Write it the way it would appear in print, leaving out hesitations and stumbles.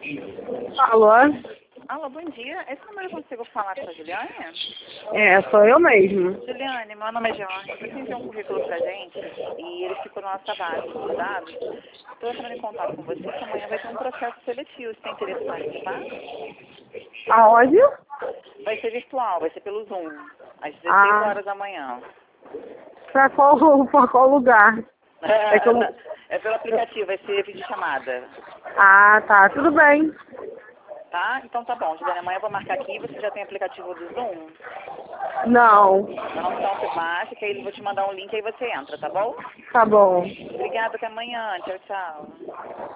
Alô? Alô, bom dia. Esse número eu consigo falar com a Juliane? É, sou eu mesmo. Juliane, meu nome é Jorge. Você enviou um currículo pra gente e ele ficou na nossa base de dados. Estou entrando em contato com você que amanhã vai ter um processo seletivo. Você tem interesse em participar? Aonde? Vai ser virtual, vai ser pelo Zoom, às 16 horas da manhã. Pra qual lugar? É que eu... É pelo aplicativo, vai ser videochamada. Ah, tá, tudo bem. Tá? Então tá bom, Juliane. Amanhã eu vou marcar aqui. Você já tem aplicativo do Zoom? Não. Não, então você baixa, que aí eu vou te mandar um link e aí você entra, tá bom? Tá bom. Obrigada, até amanhã. Tchau, tchau.